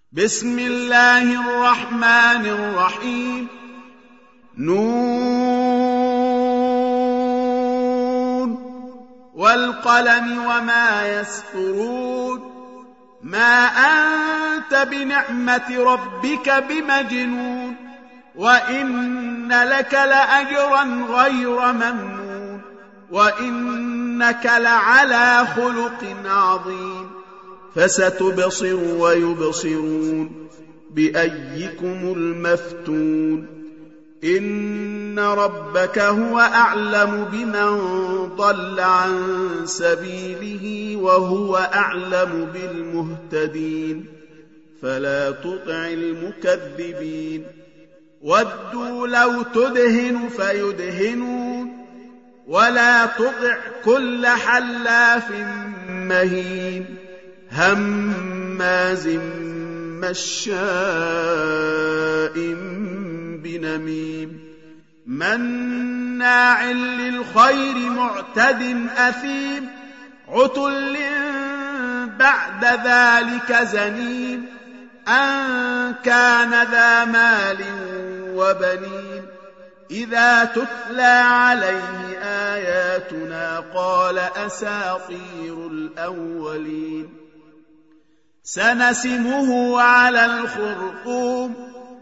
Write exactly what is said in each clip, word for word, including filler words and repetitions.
بسم الله الرحمن الرحيم. نون والقلم وما يسطرون. ما أنت بنعمة ربك بمجنون، وإن لك لأجرا غير ممنون، وإنك لعلى خلق عظيم. فستبصر ويبصرون بأيكم المفتون. إن ربك هو أعلم بمن ضل عن سبيله وهو أعلم بالمهتدين. فلا تطع المكذبين. ودوا لو تدهن فيدهنون، ولا تطع كل حلاف مهين هماز مشاء بنميم مناع للخير معتد أثيم عتل بعد ذلك زنيم أن كان ذا مال وبنين. إذا تتلى عليه آياتنا قال أساطير الأولين. سنسمه على الخرطوم.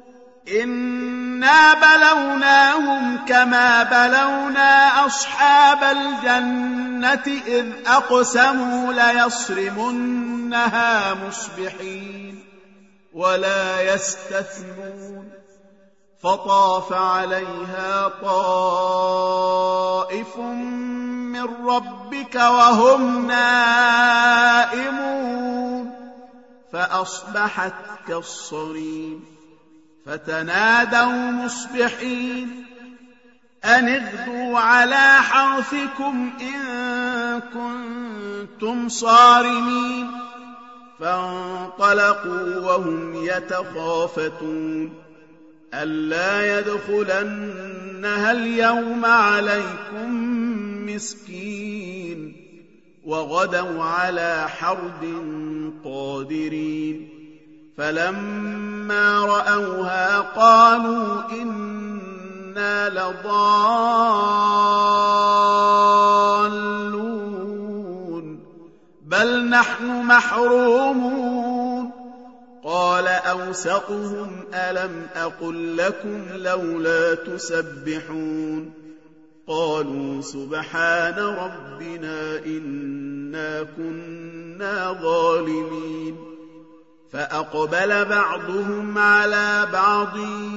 إنا بلوناهم كما بلونا أصحاب الجنة إذ أقسموا ليصرمنها مصبحين ولا يستثنون. فطاف عليها طائف من ربك وهم نائمون فأصبحت كالصريم. فتنادوا مصبحين أن اغدوا على حرثكم إن كنتم صارمين. فانطلقوا وهم يتخافتون ألا يدخلنها اليوم عليكم مسكين. وغدوا على حرد قادرين. فلما رأوها قالوا إنا لضالون بل نحن محرومون. قال أوسطهم ألم أقل لكم لولا تسبحون. قالوا سبحان ربنا إنا كنا ظالمين. فأقبل بعضهم على بعض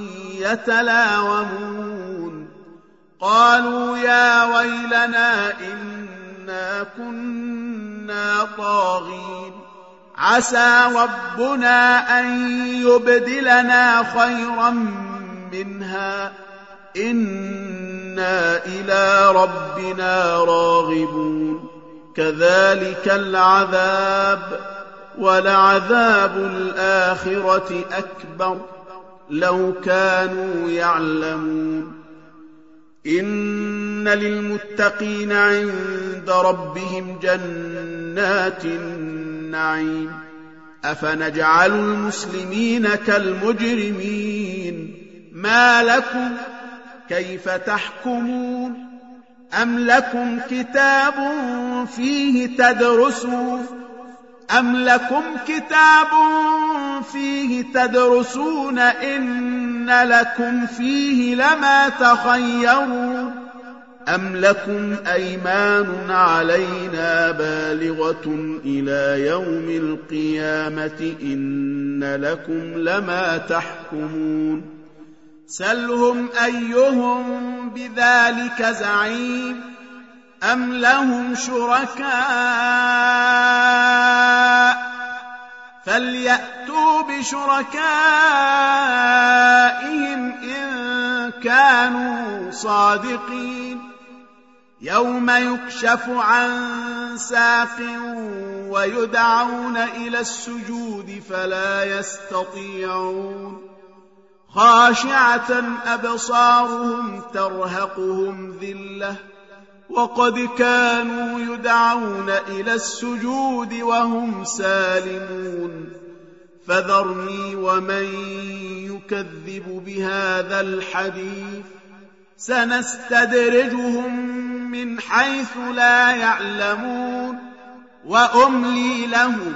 يتلاومون قالوا يا ويلنا إنا كنا طاغين. عسى ربنا أن يبدلنا خيرا منها إنا إلى ربنا راغبون. كذلك العذاب ولعذاب الآخرة أكبر لو كانوا يعلمون. إن للمتقين عند ربهم جنات النعيم. أفنجعل المسلمين كالمجرمين ما لكم كيف تحكمون. أم لكم كتاب فيه تدرسون أم لكم كتاب فيه تدرسون إن لكم فيه لما تخيرون. أم لكم أيمان علينا بالغة إلى يوم القيامة إن لكم لما تحكمون. سلهم أيهم بذلك زعيم. أم لهم شركاء فليأتوا بشركائهم إن كانوا صادقين. يوم يكشف عن ساق ويدعون إلى السجود فلا يستطيعون. خاشعة أبصارهم ترهقهم ذلة وقد كانوا يدعون إلى السجود وهم سالمون. فذرني ومن يكذب بهذا الحديث سنستدرجهم من حيث لا يعلمون وأملي لهم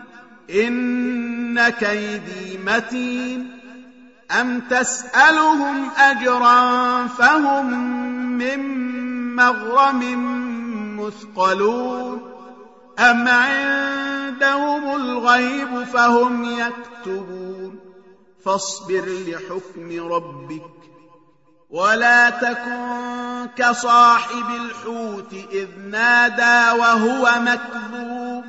إن كيدي متين أم تسألهم أجرا فهم من مغرم مثقلون أم عندهم الغيب فهم يكتبون فاصبر لحكم ربك ولا تكن كصاحب الحوت إذ نادى وهو مكذوب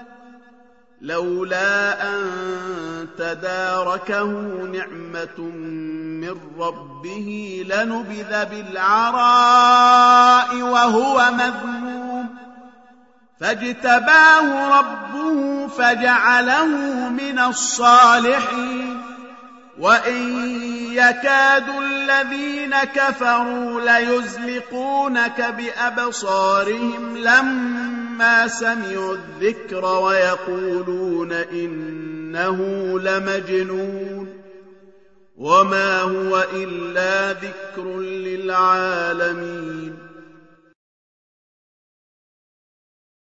لولا أن تداركه نعمة من ربه لنبذ بالعراء وهو مذموم فاجتباه ربه فجعله من الصالحين وإن يكاد الذين كفروا ليزلقونك بأبصارهم لما سمعوا الذكر ويقولون إنه لمجنون وما هو إلا ذكر للعالمين